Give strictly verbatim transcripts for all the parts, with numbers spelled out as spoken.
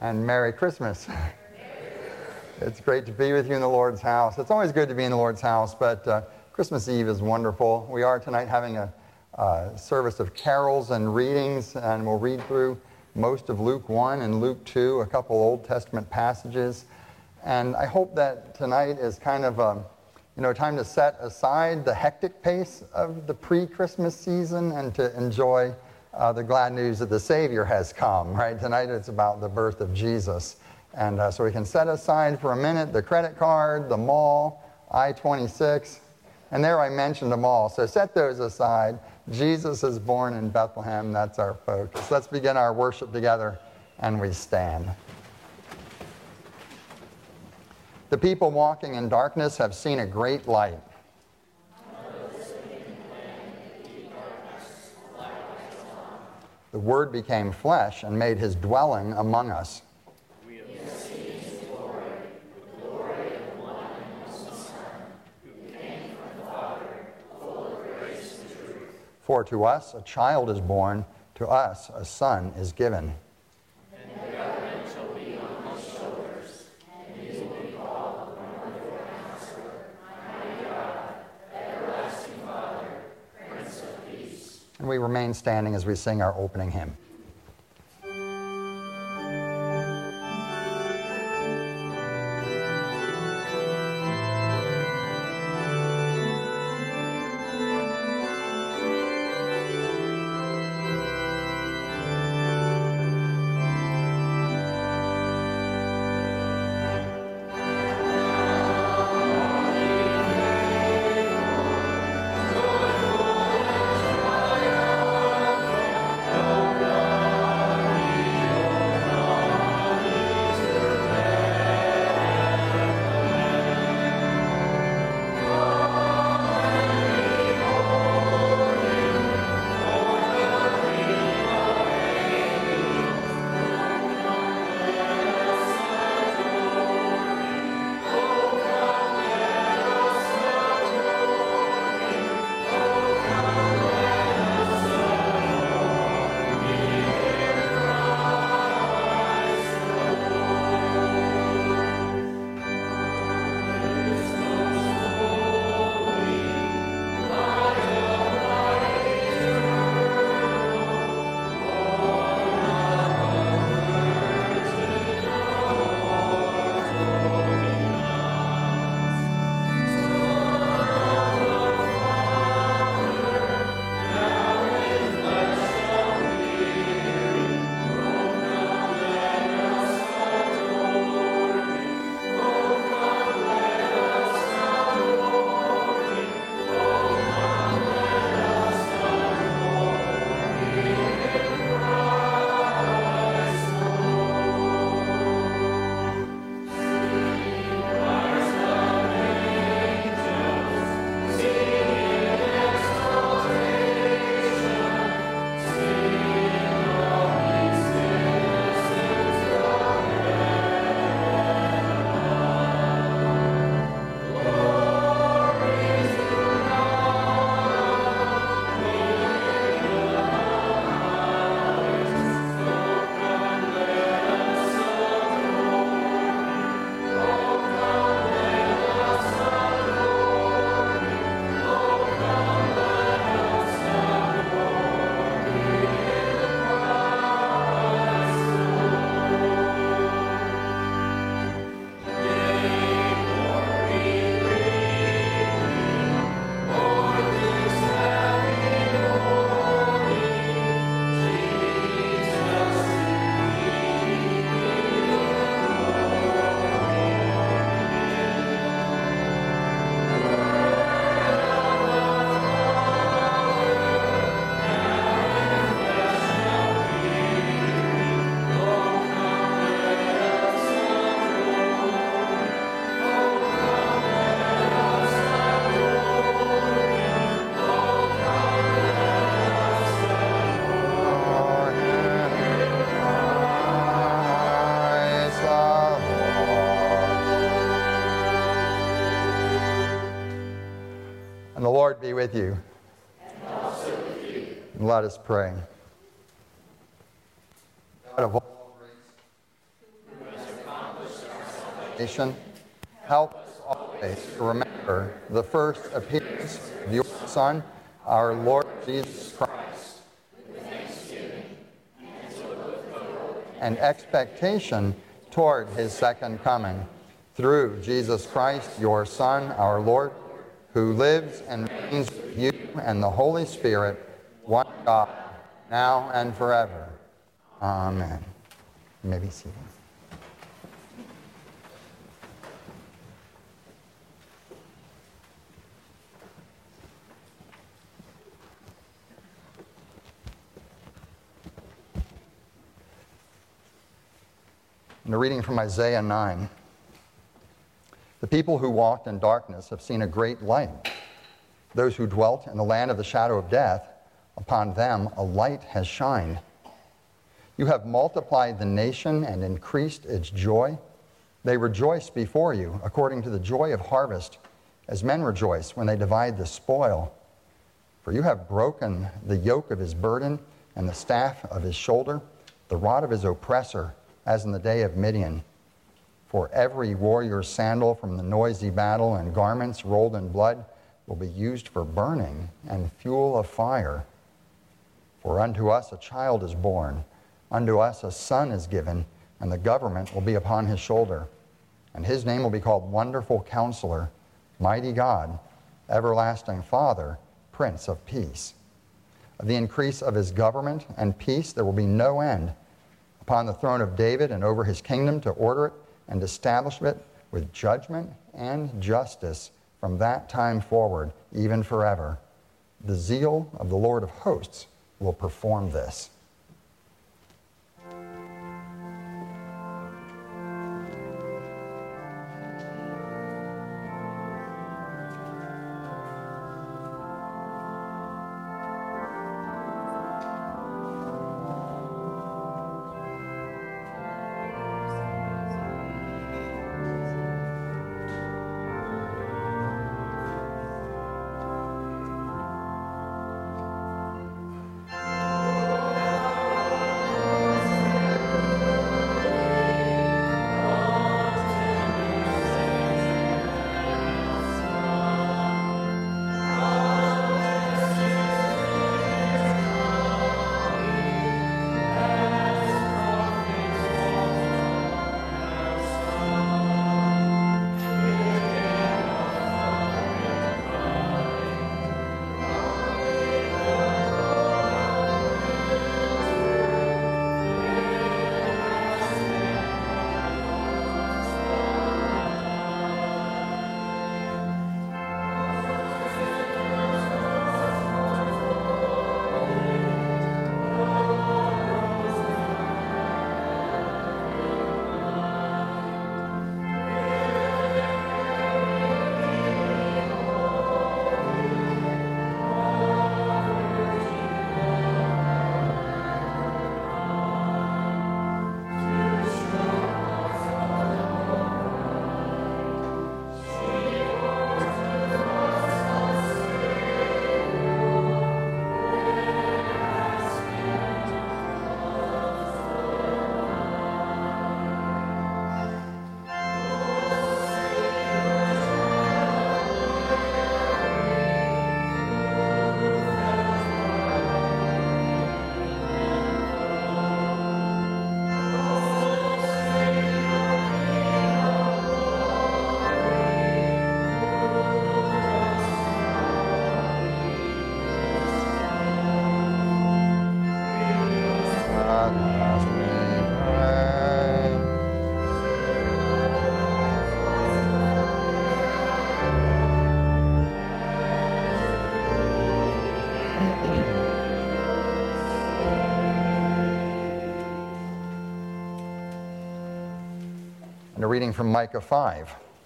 and Merry Christmas. It's great to be with you in the Lord's house. It's always good to be in the Lord's house, but uh, Christmas Eve is wonderful. We are tonight having a uh, service of carols and readings, and we'll read through most of Luke one and Luke two, a couple Old Testament passages. And I hope that tonight is kind of a you know, time to set aside the hectic pace of the pre-Christmas season and to enjoy uh, the glad news that the Savior has come, right? Tonight it's about the birth of Jesus. And uh, so we can set aside for a minute the credit card, the mall, I twenty-six, and there I mentioned them all. So set those aside. Jesus is born in Bethlehem. That's our focus. Let's begin our worship together, and we stand. The people walking in darkness have seen a great light. The Word became flesh and made his dwelling among us. We have seen his glory, the glory of the one and only Son, who came from the Father, full of grace and truth. For to us a child is born, to us a son is given. And we remain standing as we sing our opening hymn. And the Lord be with you. And also with you. Let us pray. God of all grace, salvation, help us always to remember the first appearance of your Son, our Lord Jesus Christ, with thanksgiving and to look forward and expectation toward his second coming. Through Jesus Christ, your Son, our Lord, who lives and reigns with you and the Holy Spirit, one God, now and forever. Amen. You may be seated. And a reading from Isaiah nine. The people who walked in darkness have seen a great light. Those who dwelt in the land of the shadow of death, upon them a light has shined. You have multiplied the nation and increased its joy. They rejoice before you according to the joy of harvest, as men rejoice when they divide the spoil. For you have broken the yoke of his burden and the staff of his shoulder, the rod of his oppressor, as in the day of Midian. For every warrior's sandal from the noisy battle and garments rolled in blood will be used for burning and fuel of fire. For unto us a child is born, unto us a son is given, and the government will be upon his shoulder. And his name will be called Wonderful Counselor, Mighty God, Everlasting Father, Prince of Peace. Of the increase of his government and peace there will be no end, upon the throne of David and over his kingdom, to order it and establish it with judgment and justice from that time forward, even forever. The zeal of the Lord of hosts will perform this. And a reading from Micah five.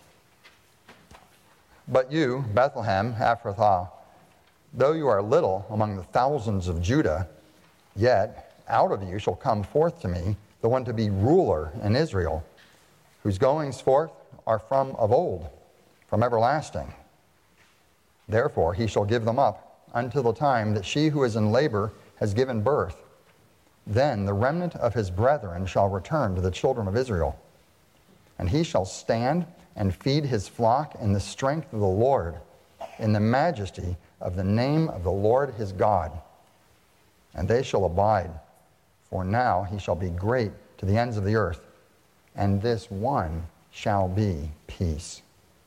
But you, Bethlehem Ephrathah, though you are little among the thousands of Judah, yet out of you shall come forth to me the one to be ruler in Israel, whose goings forth are from of old, from everlasting. Therefore he shall give them up until the time that she who is in labor has given birth. Then the remnant of his brethren shall return to the children of Israel. And he shall stand and feed his flock in the strength of the Lord, in the majesty of the name of the Lord his God. And they shall abide, for now he shall be great to the ends of the earth, and this one shall be peace.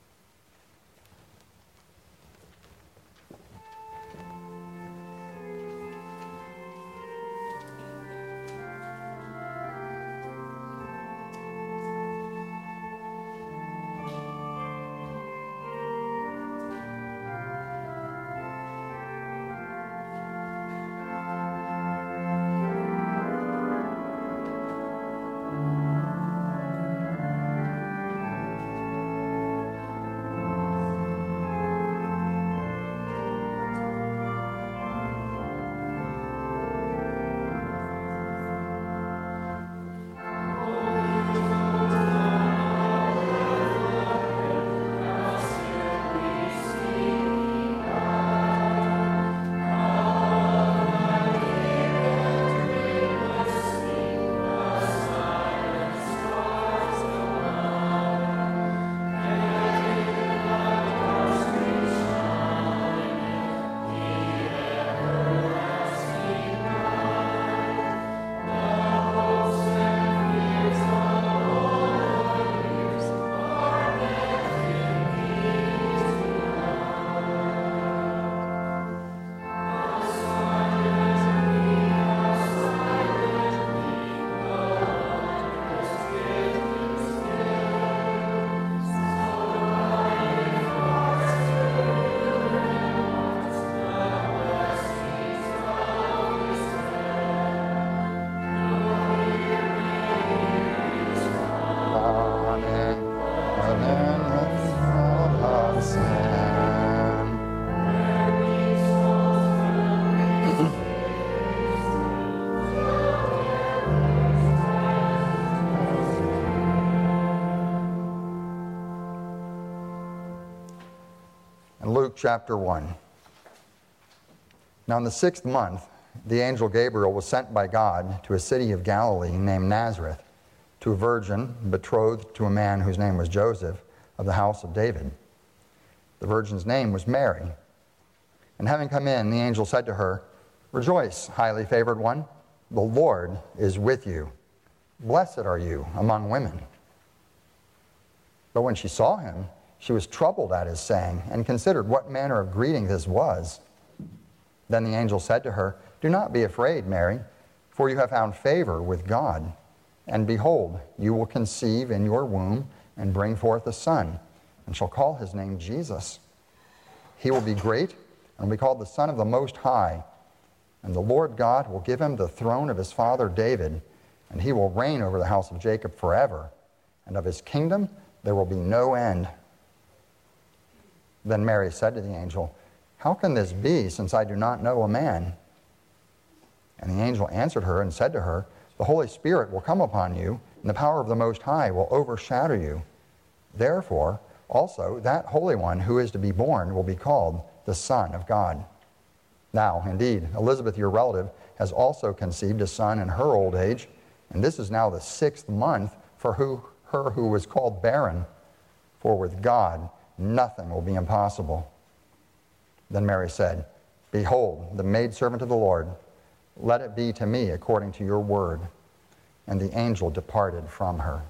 Luke chapter one. Now in the sixth month, the angel Gabriel was sent by God to a city of Galilee named Nazareth, to a virgin betrothed to a man whose name was Joseph, of the house of David. The virgin's name was Mary. And having come in, the angel said to her, "Rejoice, highly favored one, the Lord is with you. Blessed are you among women." But when she saw him, she was troubled at his saying, and considered what manner of greeting this was. Then the angel said to her, "Do not be afraid, Mary, for you have found favor with God. And behold, you will conceive in your womb and bring forth a son, and shall call his name Jesus. He will be great, and will be called the Son of the Most High. And the Lord God will give him the throne of his father David, and he will reign over the house of Jacob forever, and of his kingdom there will be no end." Then Mary said to the angel, "How can this be, since I do not know a man?" And the angel answered her and said to her, "The Holy Spirit will come upon you, and the power of the Most High will overshadow you. Therefore, also that Holy One who is to be born will be called the Son of God. Now, indeed, Elizabeth, your relative, has also conceived a son in her old age, and this is now the sixth month for who, her who was called barren. For with God nothing will be impossible." Then Mary said, "Behold, the maidservant of the Lord, let it be to me according to your word." And the angel departed from her.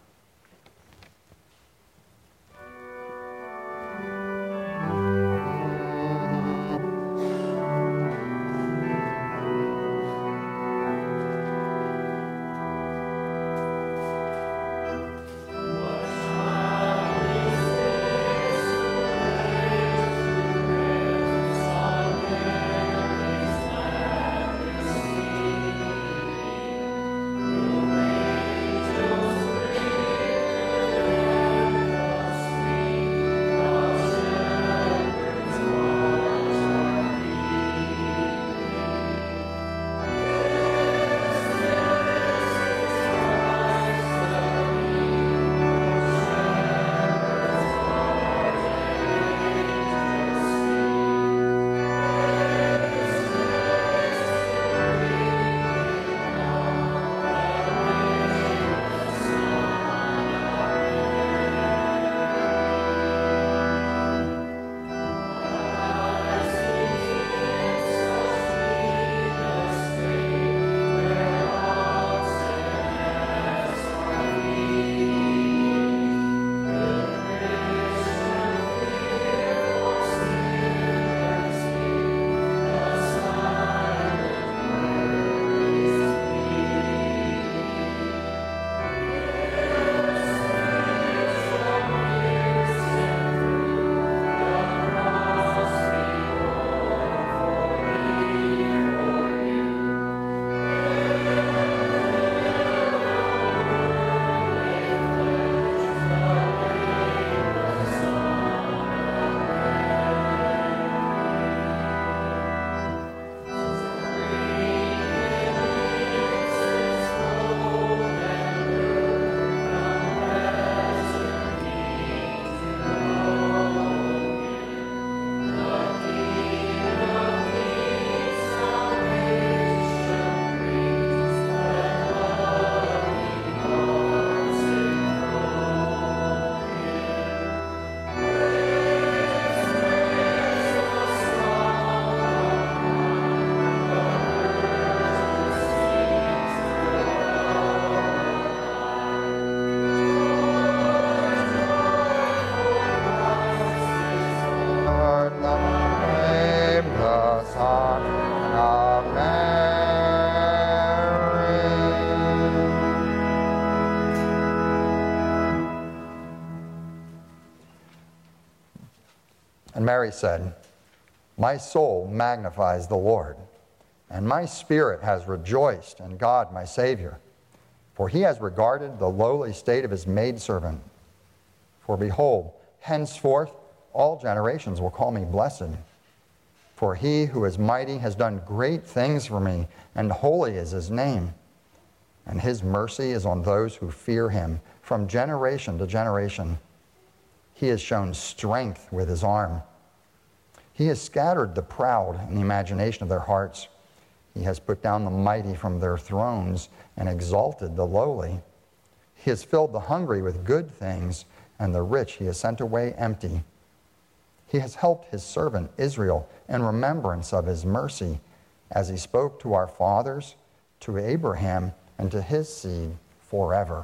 And Mary said, "My soul magnifies the Lord, and my spirit has rejoiced in God my Savior, for he has regarded the lowly state of his maidservant. For behold, henceforth all generations will call me blessed. For he who is mighty has done great things for me, and holy is his name. And his mercy is on those who fear him from generation to generation. He has shown strength with his arm. He has scattered the proud in the imagination of their hearts. He has put down the mighty from their thrones and exalted the lowly. He has filled the hungry with good things, and the rich he has sent away empty. He has helped his servant Israel in remembrance of his mercy, as he spoke to our fathers, to Abraham, and to his seed forever."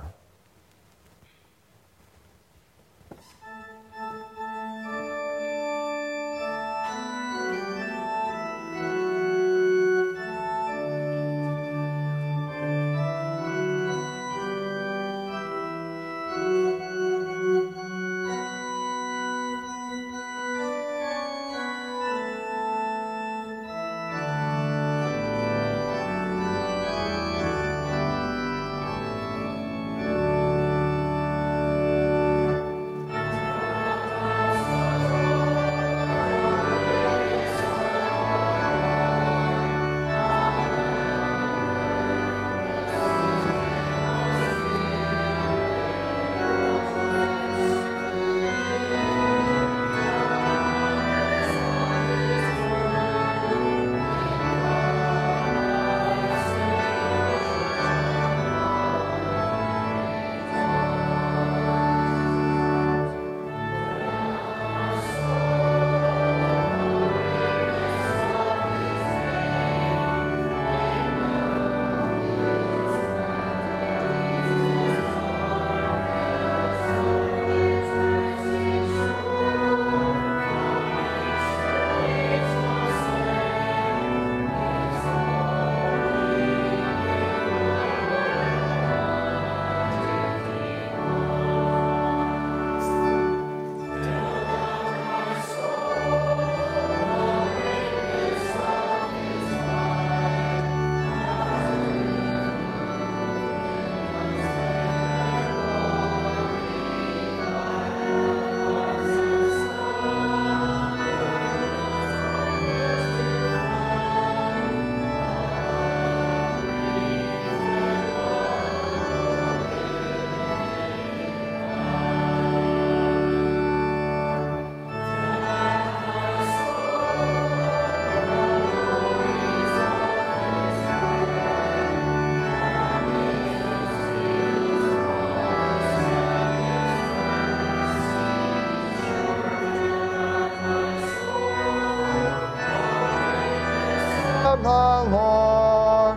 The Lord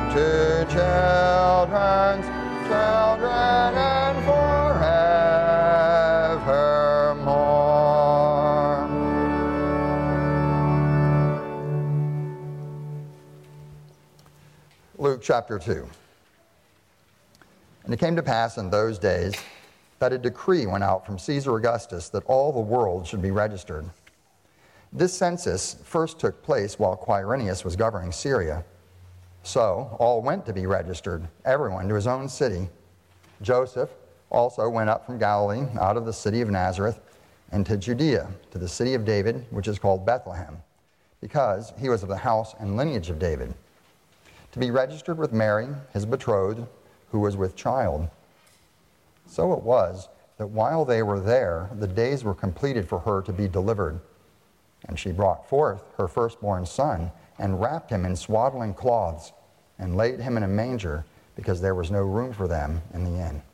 to children's children and forevermore. Luke chapter two. And it came to pass in those days that a decree went out from Caesar Augustus that all the world should be registered. This census first took place while Quirinius was governing Syria. So all went to be registered, everyone to his own city. Joseph also went up from Galilee, out of the city of Nazareth, into Judea, to the city of David, which is called Bethlehem, because he was of the house and lineage of David, to be registered with Mary, his betrothed, who was with child. So it was that while they were there, the days were completed for her to be delivered. And she brought forth her firstborn son, and wrapped him in swaddling cloths, and laid him in a manger, because there was no room for them in the inn.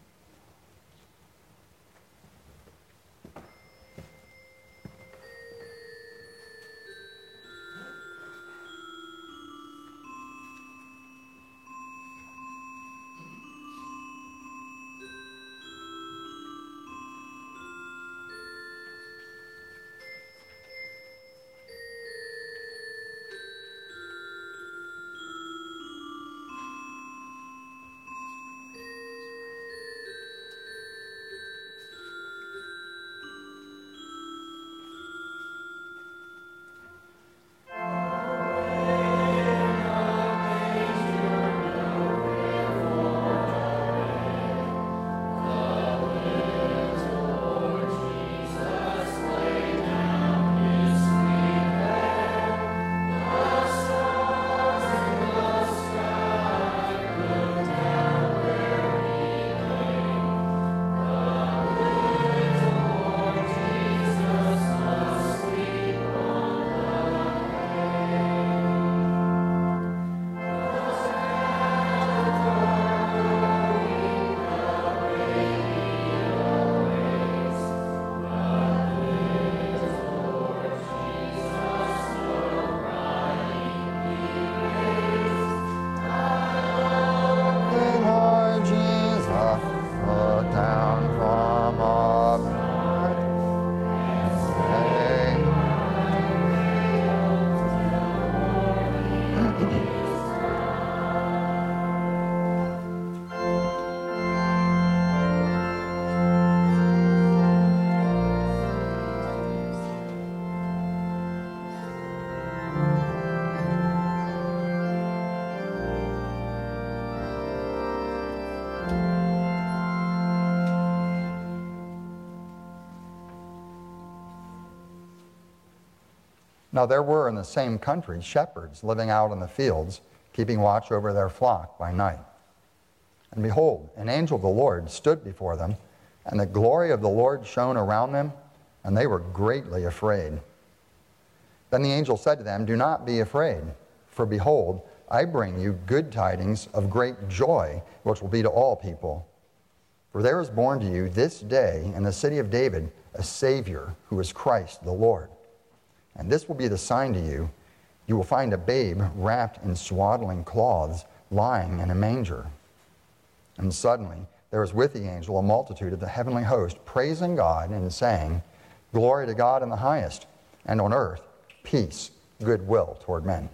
Now there were in the same country shepherds living out in the fields, keeping watch over their flock by night. And behold, an angel of the Lord stood before them, and the glory of the Lord shone around them, and they were greatly afraid. Then the angel said to them, "Do not be afraid, for behold, I bring you good tidings of great joy, which will be to all people. For there is born to you this day in the city of David a Savior, who is Christ the Lord. And this will be the sign to you. You will find a babe wrapped in swaddling cloths, lying in a manger." And suddenly there was with the angel a multitude of the heavenly host, praising God and saying, "Glory to God in the highest, and on earth peace, goodwill toward men."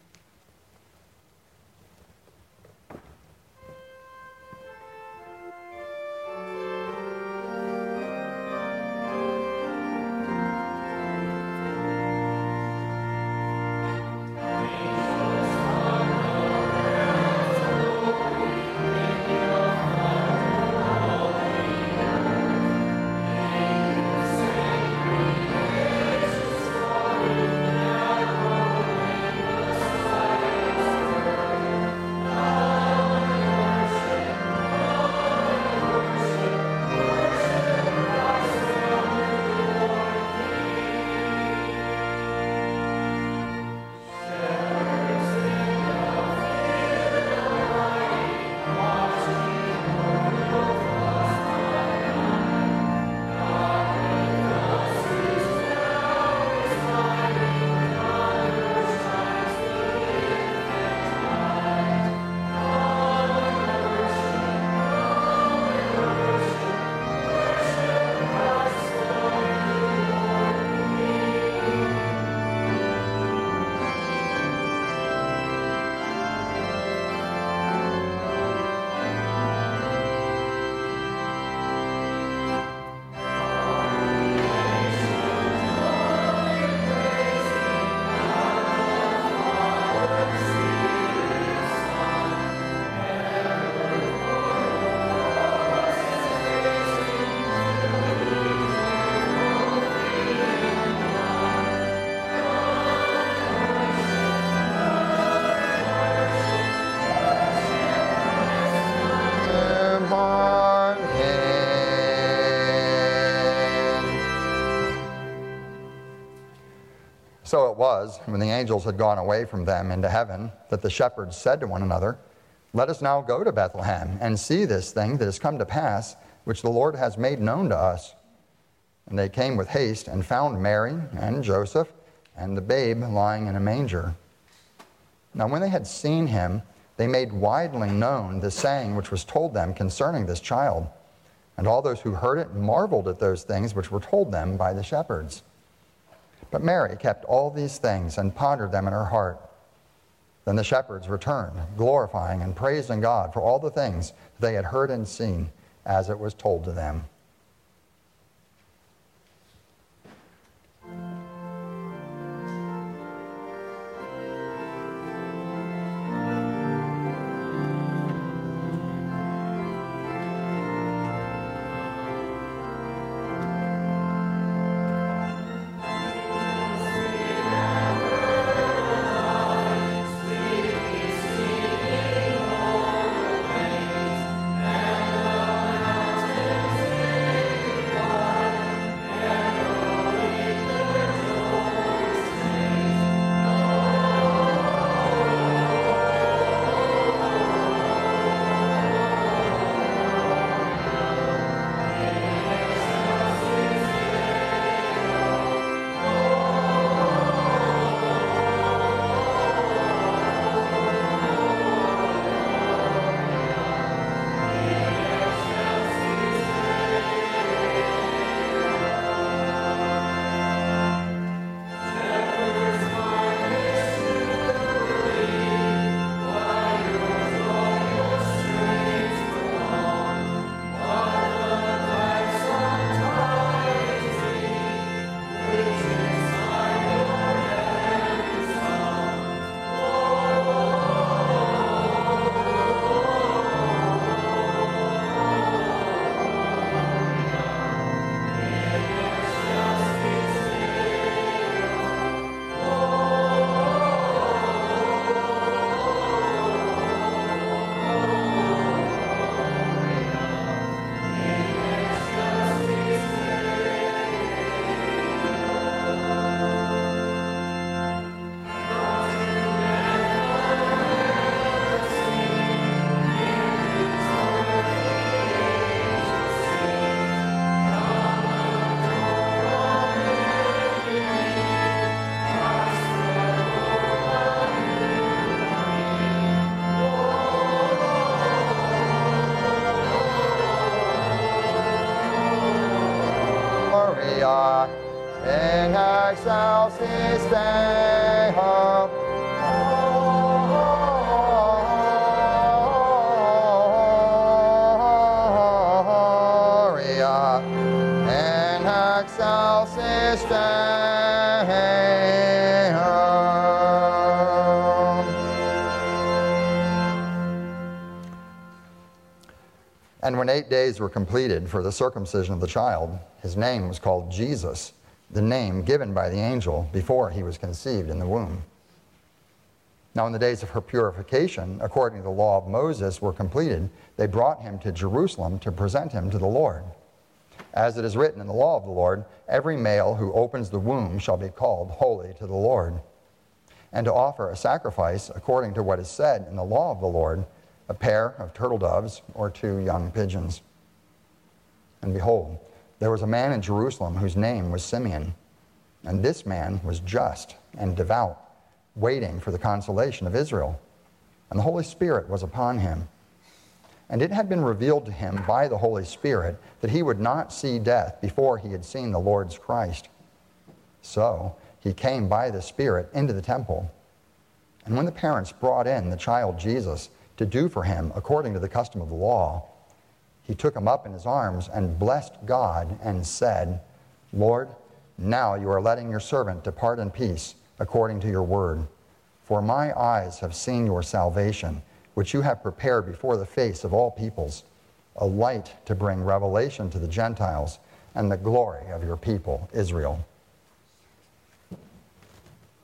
So it was, when the angels had gone away from them into heaven, that the shepherds said to one another, "Let us now go to Bethlehem and see this thing that has come to pass, which the Lord has made known to us." And they came with haste and found Mary and Joseph and the babe lying in a manger. Now when they had seen him, they made widely known the saying which was told them concerning this child. And all those who heard it marveled at those things which were told them by the shepherds. But Mary kept all these things and pondered them in her heart. Then the shepherds returned, glorifying and praising God for all the things that they had heard and seen, as it was told to them. in excelsis Deo. Gloria in excelsis Deo. And when eight days were completed for the circumcision of the child, his name was called Jesus, the name given by the angel before he was conceived in the womb. Now when the days of her purification, according to the law of Moses, were completed, they brought him to Jerusalem to present him to the Lord. As it is written in the law of the Lord, every male who opens the womb shall be called holy to the Lord. And to offer a sacrifice according to what is said in the law of the Lord, a pair of turtle doves or two young pigeons. And behold, there was a man in Jerusalem whose name was Simeon. And this man was just and devout, waiting for the consolation of Israel. And the Holy Spirit was upon him. And it had been revealed to him by the Holy Spirit that he would not see death before he had seen the Lord's Christ. So he came by the Spirit into the temple. And when the parents brought in the child Jesus to do for him according to the custom of the law, he took him up in his arms and blessed God and said, Lord, now you are letting your servant depart in peace according to your word. For my eyes have seen your salvation, which you have prepared before the face of all peoples, a light to bring revelation to the Gentiles and the glory of your people, Israel.